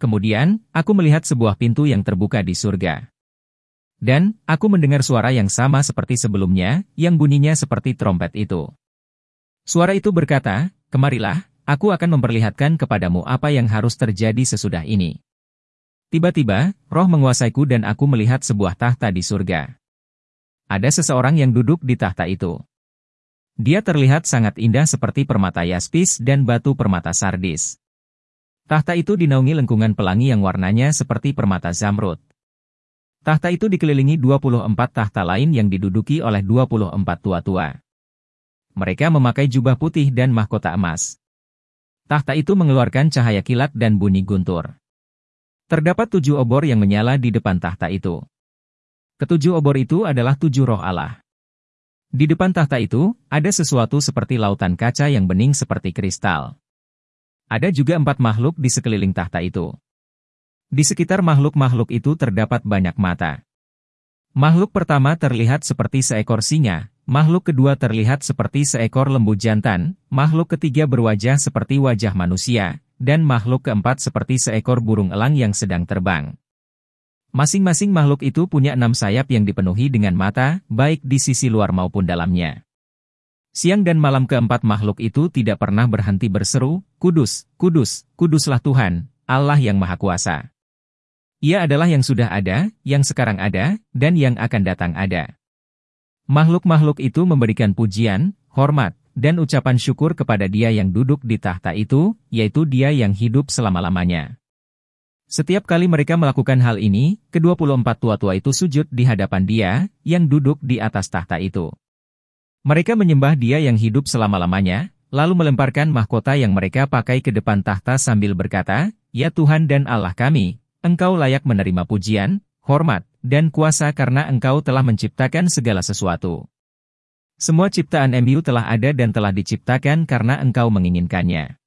Kemudian, aku melihat sebuah pintu yang terbuka di surga. Dan, aku mendengar suara yang sama seperti sebelumnya, yang bunyinya seperti trompet itu. Suara itu berkata, "Kemarilah, aku akan memperlihatkan kepadamu apa yang harus terjadi sesudah ini." Tiba-tiba, roh menguasaiku dan aku melihat sebuah tahta di surga. Ada seseorang yang duduk di tahta itu. Dia terlihat sangat indah seperti permata yaspis dan batu permata sardis. Tahta itu dinaungi lengkungan pelangi yang warnanya seperti permata zamrud. Tahta itu dikelilingi 24 tahta lain yang diduduki oleh 24 tua-tua. Mereka memakai jubah putih dan mahkota emas. Tahta itu mengeluarkan cahaya kilat dan bunyi guntur. Terdapat 7 obor yang menyala di depan tahta itu. Ketujuh obor itu adalah 7 roh Allah. Di depan tahta itu, ada sesuatu seperti lautan kaca yang bening seperti kristal. Ada juga 4 makhluk di sekeliling tahta itu. Di sekitar makhluk-makhluk itu terdapat banyak mata. Makhluk pertama terlihat seperti seekor singa, makhluk kedua terlihat seperti seekor lembu jantan, makhluk ketiga berwajah seperti wajah manusia, dan makhluk keempat seperti seekor burung elang yang sedang terbang. Masing-masing makhluk itu punya 6 sayap yang dipenuhi dengan mata, baik di sisi luar maupun dalamnya. Siang dan malam keempat makhluk itu tidak pernah berhenti berseru, "Kudus, kudus, kuduslah Tuhan, Allah yang Maha Kuasa." Ia adalah yang sudah ada, yang sekarang ada, dan yang akan datang ada. Makhluk-makhluk itu memberikan pujian, hormat, dan ucapan syukur kepada Dia yang duduk di tahta itu, yaitu Dia yang hidup selama-lamanya. Setiap kali mereka melakukan hal ini, ke-24 tua-tua itu sujud di hadapan Dia, yang duduk di atas tahta itu. Mereka menyembah Dia yang hidup selama-lamanya, lalu melemparkan mahkota yang mereka pakai ke depan tahta sambil berkata, "Ya Tuhan dan Allah kami, Engkau layak menerima pujian, hormat, dan kuasa karena Engkau telah menciptakan segala sesuatu. Semua ciptaan MU telah ada dan telah diciptakan karena Engkau menginginkannya.